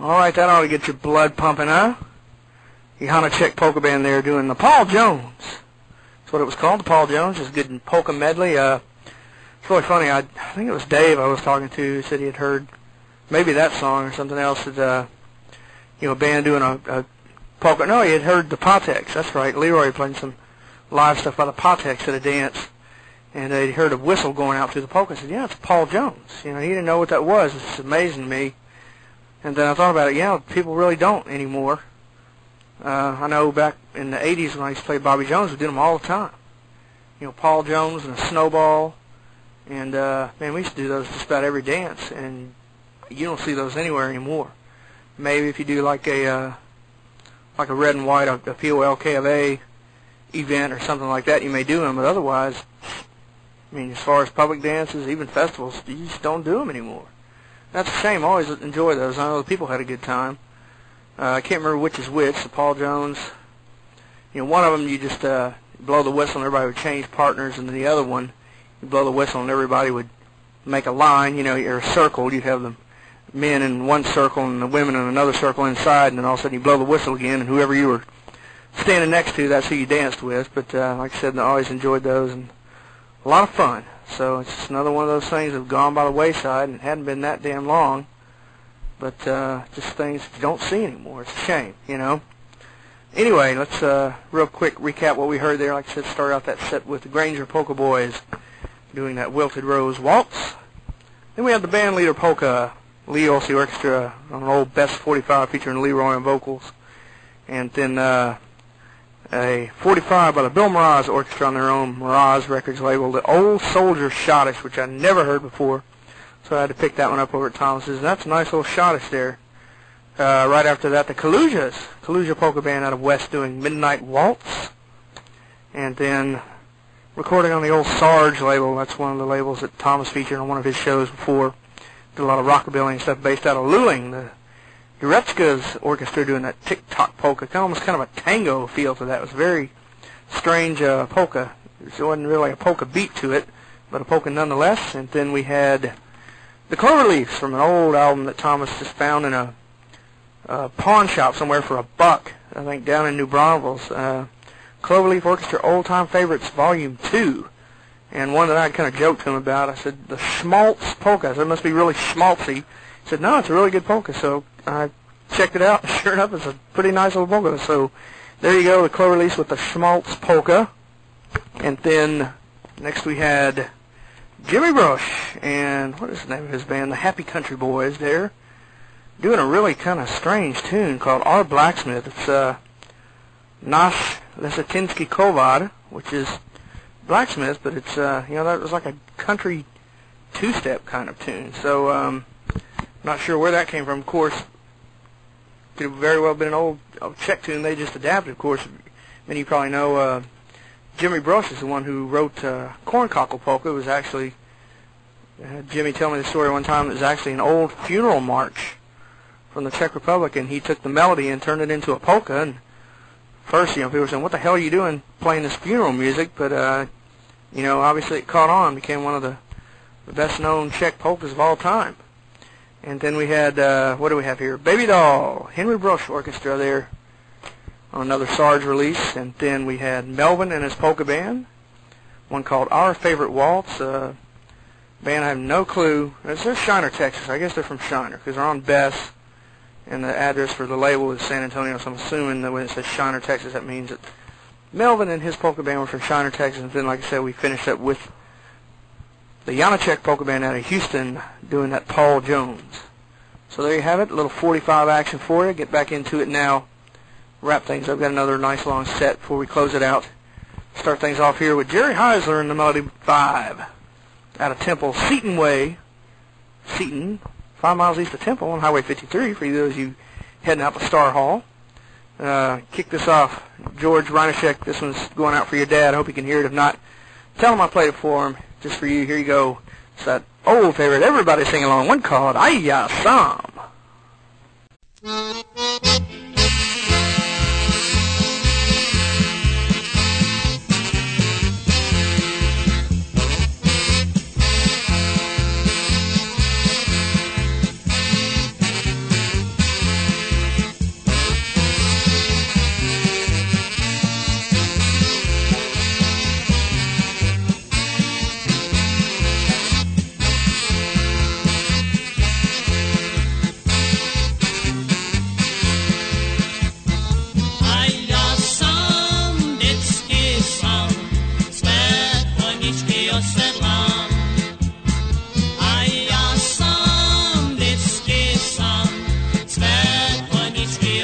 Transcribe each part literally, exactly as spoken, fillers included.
Alright, that ought to get your blood pumping, huh? Janacek Polka Band there doing the Paul Jones. That's what it was called, the Paul Jones. Just good polka medley. Uh, it's really funny. I, I think it was Dave I was talking to who said he had heard maybe that song or something else. That, uh, you know, a band doing a, a polka. No, he had heard the Patex. That's right. Leroy playing some live stuff by the Patex at a dance. And uh, he heard a whistle going out through the polka. I said, yeah, it's Paul Jones. You know, he didn't know what that was. It's amazing to me. And then I thought about it. Yeah, people really don't anymore. Uh, I know back in the eighties when I used to play Bobby Jones, we did them all the time. You know, Paul Jones and a Snowball. And, uh, man, we used to do those just about every dance. And you don't see those anywhere anymore. Maybe if you do like a, uh, like a red and white, a, a P O L K of A event or something like that, you may do them. But otherwise, I mean, as far as public dances, even festivals, you just don't do them anymore. That's a shame. I always enjoy those. I know the people had a good time. Uh, I can't remember which is which, the Paul Jones. You know, one of them you just uh, blow the whistle and everybody would change partners, and then the other one, you blow the whistle and everybody would make a line, you know, or a circle. You'd have the men in one circle and the women in another circle inside, and then all of a sudden you blow the whistle again, and whoever you were standing next to, that's who you danced with. But uh, like I said, I always enjoyed those, and a lot of fun. So it's just another one of those things that have gone by the wayside and hadn't been that damn long. But uh, just things you don't see anymore. It's a shame, you know. Anyway, let's uh, real quick recap what we heard there. Like I said, start out that set with the Granger Polka Boys doing that Wilted Rose Waltz. Then we had the band leader polka, Lee Olsey Orchestra, on an old Best forty-five featuring Leroy on vocals. And then uh, a forty-five by the Bill Mraz Orchestra on their own Mraz Records label, the Old Soldier Schottish, which I never heard before. So I had to pick that one up over at Thomas's. And that's a nice little Schottish there. Uh, right after that, the Kalujas, Kaluja Polka Band out of West doing Midnight Waltz. And then recording on the old Sarge label. That's one of the labels that Thomas featured on one of his shows before. Did a lot of rockabilly and stuff based out of Luling. The Uretska's orchestra doing that tick-tock polka. Kind of almost kind of a tango feel to that. It was a very strange uh, polka. There wasn't really a polka beat to it, but a polka nonetheless. And then we had the Cloverleafs from an old album that Thomas just found in a, a pawn shop somewhere for a buck, I think down in New Braunfels. Uh, Cloverleaf Orchestra Old Time Favorites Volume two. And one that I kind of joked to him about, I said, the Schmaltz polka. I said, it must be really schmaltzy. He said, no, it's a really good polka. So I checked it out, and sure enough, it's a pretty nice little polka. So there you go, the Cloverleafs with the Schmaltz polka. And then next we had Jimmy Brush, and what is the name of his band? The Happy Country Boys there, doing a really kind of strange tune called Our Blacksmith. It's uh, Nash Lesatinsky Kovad, which is blacksmith, but it's, uh, you know, that was like a country two-step kind of tune. So, um, not sure where that came from. Of course, could have very well been an old, old Czech tune they just adapted. Of course, many of you probably know uh, Jimmy Brush is the one who wrote uh, Corncockle Polka. It was actually, uh, Jimmy told me the story one time, it was actually an old funeral march from the Czech Republic, and he took the melody and turned it into a polka. And first, you know, people were saying, what the hell are you doing playing this funeral music? But, uh, you know, obviously it caught on, became one of the, the best-known Czech polkas of all time. And then we had, uh, what do we have here? Baby Doll, Henry Brush Orchestra there on another Sarge release. And then we had Melvin and his polka band, one called Our Favorite Waltz. Uh, band I have no clue. It says Shiner, Texas. I guess they're from Shiner because they're on Bess. And the address for the label is San Antonio, so I'm assuming that when it says Shiner, Texas, that means that Melvin and his polka band were from Shiner, Texas. And then, like I said, we finished up with the Janacek Polka Band out of Houston doing that Paul Jones. So there you have it, a little forty-five action for you. Get back into it now. Wrap things up. Got another nice long set before we close it out. Start things off here with Jerry Heisler in the Melody five out of Temple, Seton Way. Seton. Five miles east of Temple on Highway fifty-three for those of you heading out to Star Hall. Uh, kick this off, George Reinashek. This one's going out for your dad. I hope you can hear it. If not, tell him I played it for him. Just for you. Here you go. It's that old favorite. Everybody sing along. One called Ayya Sam.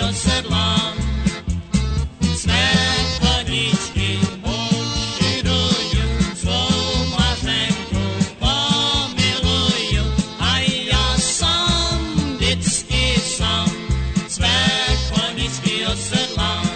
osedlám. Své koníčky uširuju, svou Mařenku pomiluju a já sám, vždycky sám, své koníčky osedlám.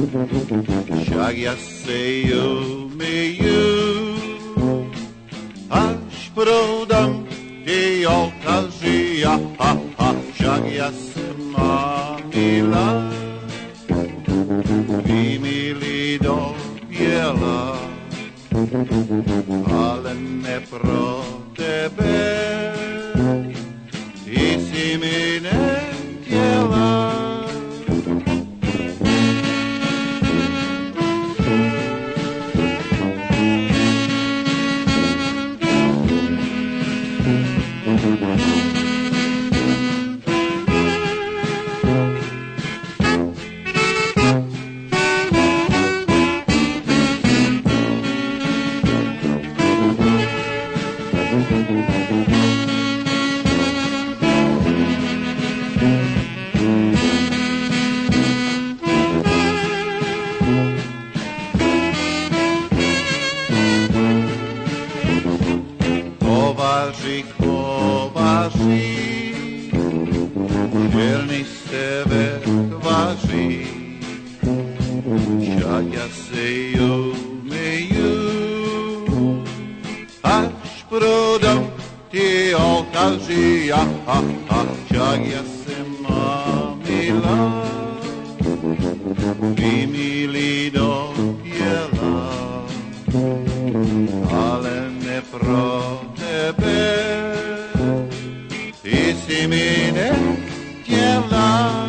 však ja seju meju, až prodám ty okazy, ja, ha, ha, však ja sem mamila, vymili do biela, ale ne pro tebe, ty si mi nechtěla. Kováři, kováři, černý sever tváří, však ja seju meju, až prodám ty okazy, ja, ha, ha, však ja sem mamila, vymili do biela, ale ne pro tebe, ty si mi nechtěla.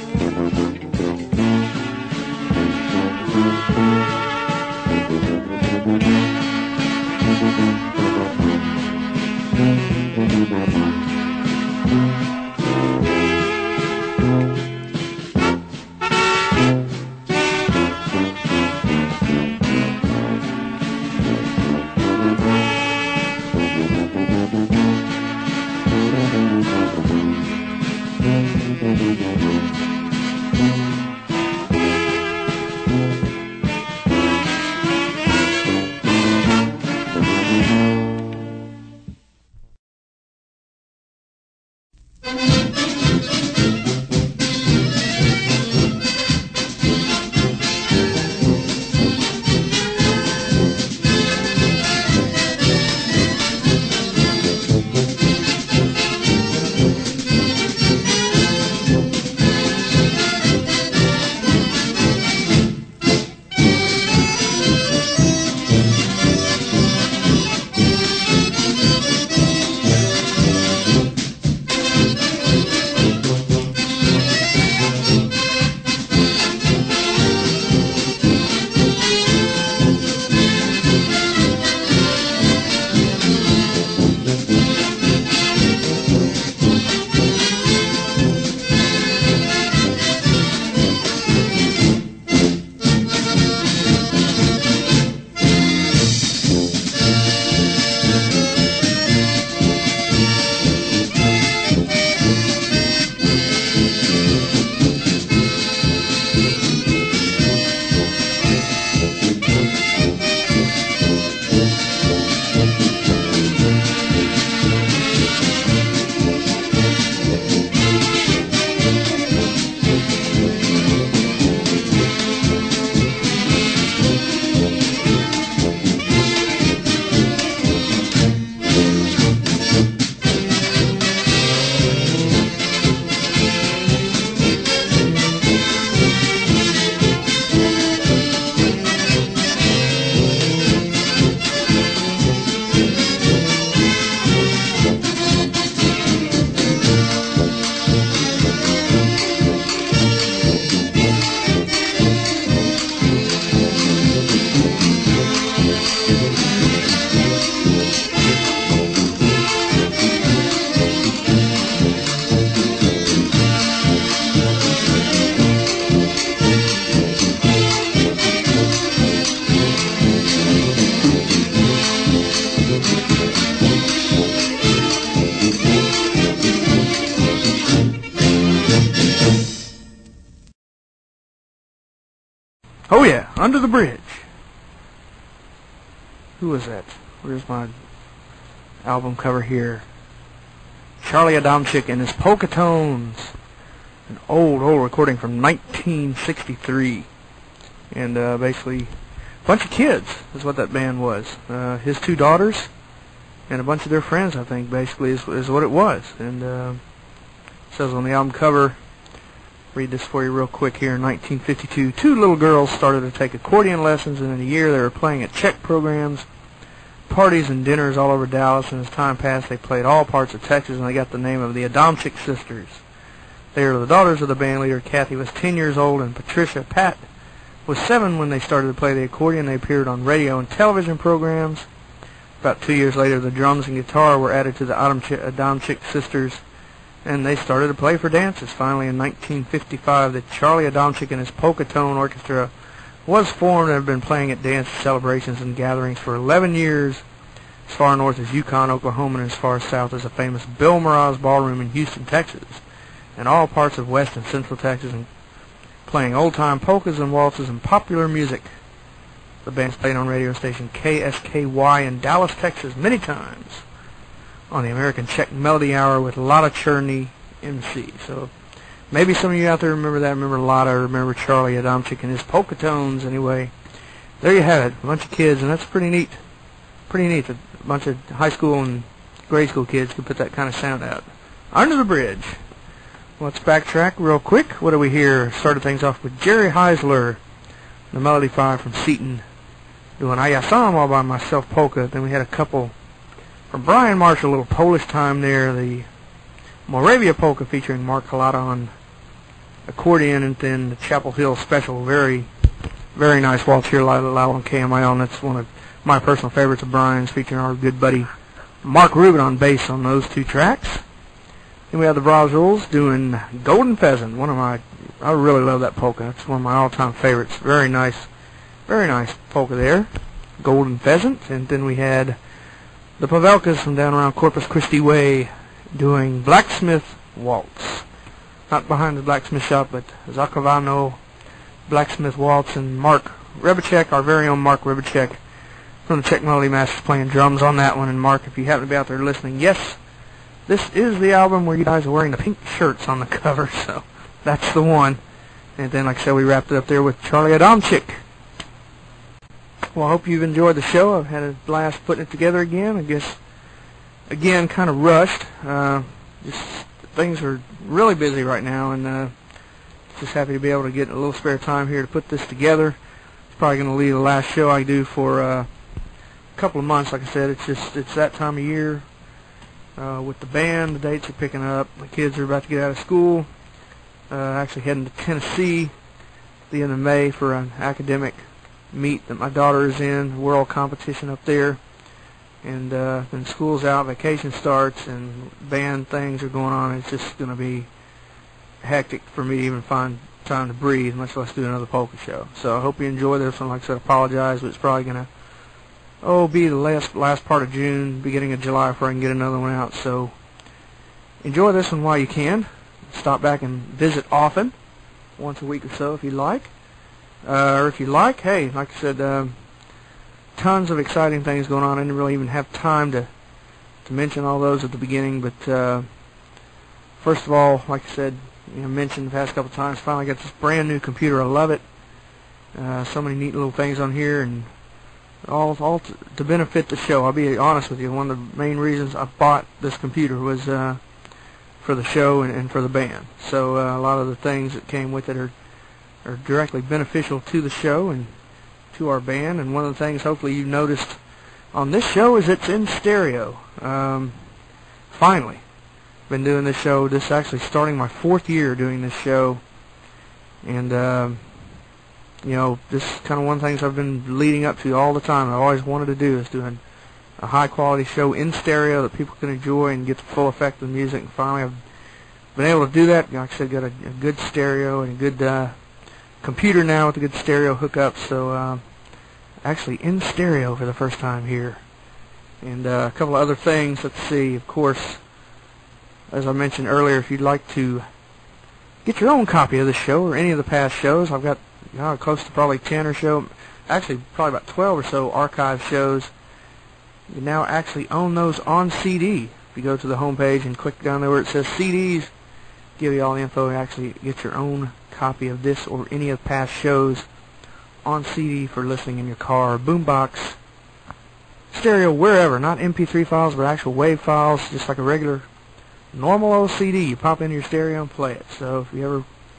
Oh yeah, Under the Bridge. Who was that? Where's my album cover here? Charlie Adamczyk and his Polka Tones. An old, old recording from nineteen sixty-three. and uh, basically a bunch of kids is what that band was. Uh, his two daughters and a bunch of their friends, I think, basically is, is what it was. And uh, it says on the album cover, read this for you real quick here. In nineteen fifty-two, two little girls started to take accordion lessons, and in a year they were playing at Czech programs, parties and dinners all over Dallas, and as time passed they played all parts of Texas, and they got the name of the Adamczyk sisters. They are the daughters of the band leader. Kathy was ten years old, and Patricia Pat was seven when they started to play the accordion. They appeared on radio and television programs. About two years later, the drums and guitar were added to the Adamczyk, Adamczyk sisters, and they started to play for dances. Finally, in nineteen fifty-five, the Charlie Adamczyk and his Polka Tone Orchestra was formed and have been playing at dance celebrations and gatherings for eleven years, as far north as Yukon, Oklahoma, and as far south as the famous Bill Mraz Ballroom in Houston, Texas, and all parts of West and Central Texas, and playing old-time polkas and waltzes and popular music. The band's played on radio station K S K Y in Dallas, Texas, many times on the American Czech Melody Hour with Lada Cherny M C. So maybe some of you out there remember that, remember Lada, remember Charlie Adamczyk and his Polka Tones. Anyway, there you have it, a bunch of kids, and that's pretty neat. Pretty neat that a bunch of high school and grade school kids can put that kind of sound out. Under the Bridge. Let's backtrack real quick. What do we hear? Started things off with Jerry Heisler, the Melody Five from Seton, doing I Sam All By Myself polka. Then we had a couple from Brian Marshall, a little Polish time there, the Moravia polka featuring Mark Halata on accordion, and then the Chapel Hill Special, very, very nice waltz here, loud on K M I L, and that's one of my personal favorites of Brian's, featuring our good buddy Mark Rubin on bass on those two tracks. Then we have the Brazils doing Golden Pheasant, one of my, I really love that polka. It's one of my all-time favorites. Very nice, very nice polka there, Golden Pheasant. And then we had the Pavelkas from down around Corpus Christi way doing Blacksmith Waltz. Not behind the blacksmith shop, but Zakowano Blacksmith Waltz, and Mark Rebicek, our very own Mark Rebicek from the Czech Melody Masters, playing drums on that one. And Mark, if you happen to be out there listening, yes, this is the album where you guys are wearing the pink shirts on the cover, so that's the one. And then, like I said, we wrapped it up there with Charlie Adamczyk. Well, I hope you've enjoyed the show. I've had a blast putting it together again. I guess, again, kind of rushed. Uh, just things are really busy right now, and uh, just happy to be able to get a little spare time here to put this together. It's probably going to be the last show I do for uh, a couple of months. Like I said, it's just it's that time of year. Uh, with the band, the dates are picking up. The kids are about to get out of school. Uh, actually heading to Tennessee at the end of May for an academic meet that my daughter is in, world competition up there. And uh, then school's out, vacation starts, and band things are going on. It's just going to be hectic for me to even find time to breathe, much less do another polka show. So I hope you enjoy this one. Like I said, I apologize, but it's probably going to Oh, be the last last part of June, beginning of July, before I can get another one out. So enjoy this one while you can. Stop back and visit often, once a week or so if you like. Uh, or if you like, hey, like I said, um, tons of exciting things going on. I didn't really even have time to to mention all those at the beginning. But uh, first of all, like I said, you know, mentioned the past couple of times, finally got this brand new computer. I love it. Uh, so many neat little things on here, and all all to, to benefit the show. I'll be honest with you, one of the main reasons I bought this computer was uh, for the show and, and for the band. So uh, a lot of the things that came with it are, are directly beneficial to the show and to our band. And one of the things hopefully you've noticed on this show is it's in stereo. Um, finally. Been doing this show, this is actually starting my fourth year doing this show. And um, you know, this is kind of one of the things I've been leading up to all the time. I've always wanted to do is doing a high-quality show in stereo that people can enjoy and get the full effect of the music. And finally, I've been able to do that. Like I said, got a, a good stereo and a good uh, computer now with a good stereo hookup. So, uh, actually in stereo for the first time here. And uh, a couple of other things. Let's see. Of course, as I mentioned earlier, if you'd like to get your own copy of the show or any of the past shows, I've got Uh, close to probably ten or so, actually probably about twelve or so archive shows. You now actually own those on C D. If you go to the home page and click down there where it says C Ds, give you all the info and actually get your own copy of this or any of the past shows on C D for listening in your car, boombox, stereo, wherever. Not M P three files, but actual wave files, just like a regular, normal old C D. You pop into your stereo and play it. So if you ever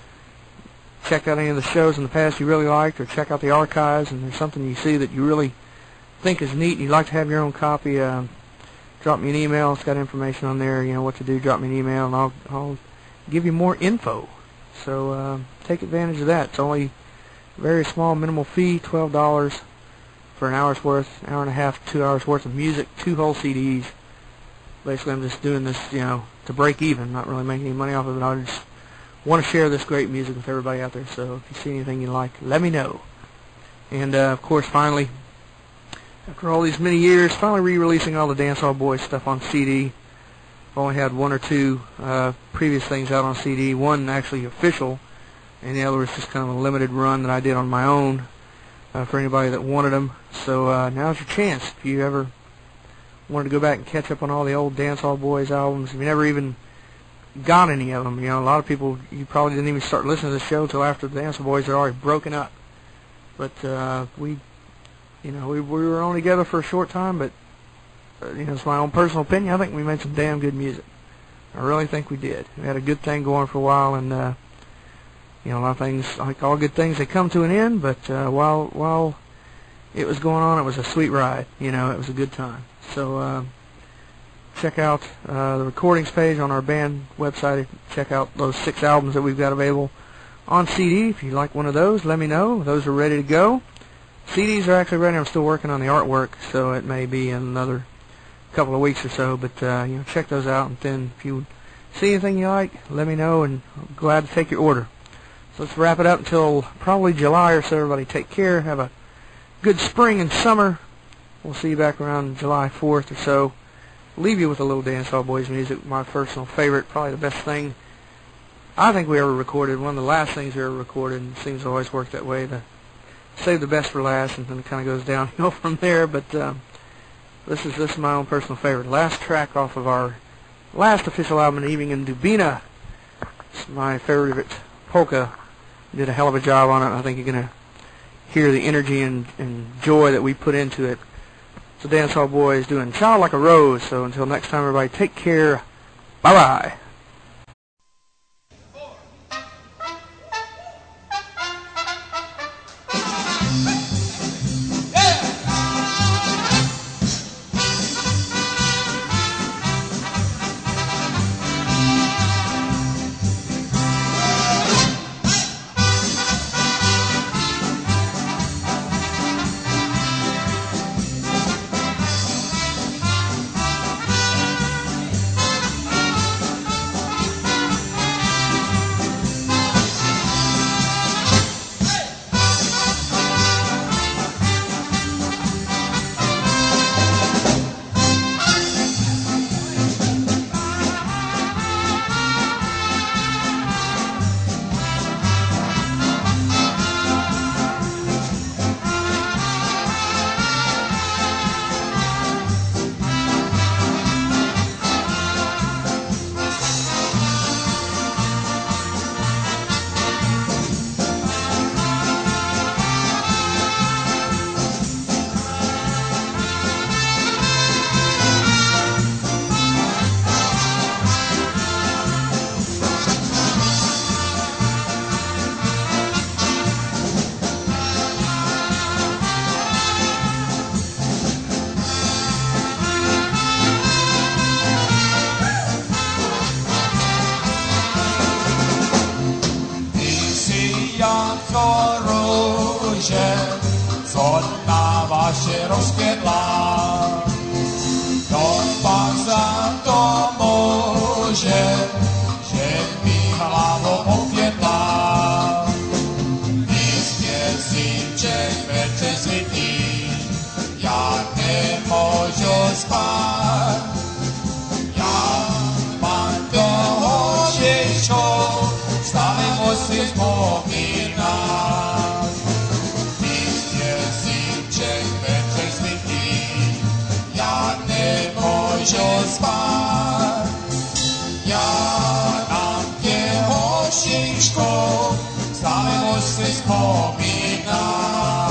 checked out any of the shows in the past you really liked, or check out the archives, and there's something you see that you really think is neat and you'd like to have your own copy, uh, drop me an email. It's got information on there, you know what to do. Drop me an email, and I'll, I'll give you more info. So uh, take advantage of that. It's only a very small minimal fee, twelve dollars for an hour's worth, an hour and a half, two hours worth of music, two whole C Ds. Basically, I'm just doing this, you know, to break even, not really making any money off of it. I just want to share this great music with everybody out there. So if you see anything you like, let me know. And uh, of course, finally, after all these many years, finally re-releasing all the Dancehall Boys stuff on C D. I've only had one or two uh, previous things out on C D. One actually official, and the other was just kind of a limited run that I did on my own uh, for anybody that wanted them. So uh, now's your chance. If you ever wanted to go back and catch up on all the old Dancehall Boys albums, if you never even got any of them, you know, a lot of people, you probably didn't even start listening to the show until after the Dancehall Boys had already broken up. But uh, we, you know, we, we were only together for a short time, but Uh, you know, it's my own personal opinion. I think we made some damn good music. I really think we did. We had a good thing going for a while, and uh, you know, a lot of things, like all good things, they come to an end. But uh, while while it was going on, it was a sweet ride. You know, it was a good time. So uh, check out uh, the recordings page on our band website. Check out those six albums that we've got available on C D. If you like one of those, let me know. Those are ready to go. C Ds are actually ready. I'm still working on the artwork, so it may be another couple of weeks or so, but uh, you know, check those out, and then if you see anything you like, let me know, and I'm glad to take your order. So let's wrap it up until probably July or so. Everybody take care, have a good spring and summer. We'll see you back around July fourth or so. Leave you with a little Dancehall Boys music, my personal favorite, probably the best thing I think we ever recorded, one of the last things we ever recorded, and it seems to always work that way, to save the best for last, and then it kind of goes downhill from there. But um, This is this is my own personal favorite. Last track off of our last official album, Evening in Dubina. It's my favorite polka. Did a hell of a job on it. I think you're going to hear the energy and, and joy that we put into it. So Dancehall Boys doing Child Like a Rose. So until next time, everybody, take care. Bye-bye. się rozpiedla. To za to morze, ziemi hlavou opiedla. Místě zimček večer svítí, já nemůžu spát. Já mám toho žečo, stále musím vzpomínat. Místě zimček večer svítí, já nemůžu spát. Já nám těho šičko, stále musím vzpomínat.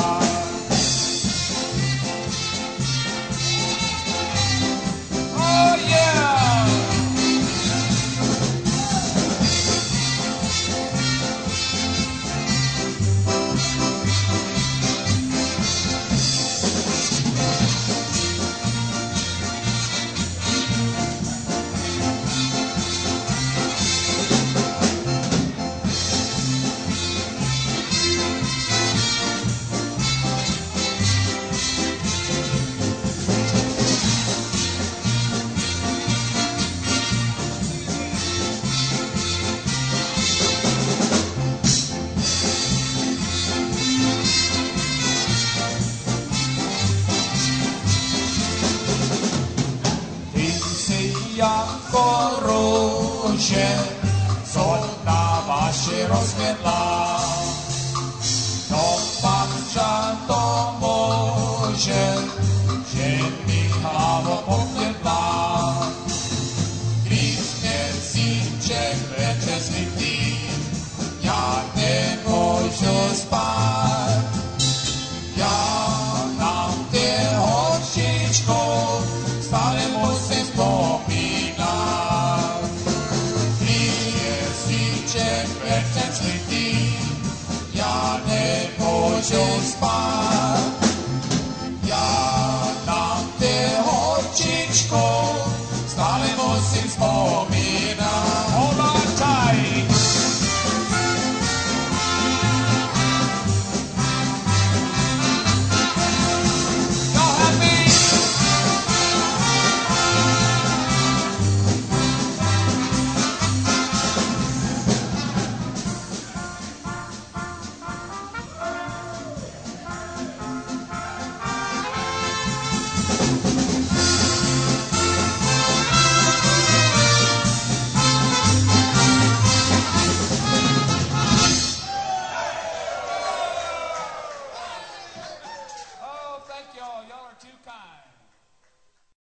rozkvetla. No panča to môže, že mi hlavo pokvetla. Krišne synček večer svitý, ja nemôžu spať. Ja na tie horčičko stále musím spomínať. Krišne synček večer svitý, ja nemôžu spať. Ja na tie horčičko stále musím spomínať. Obáčaj! Go happy! Oh, thank y'all. Y'all are too kind.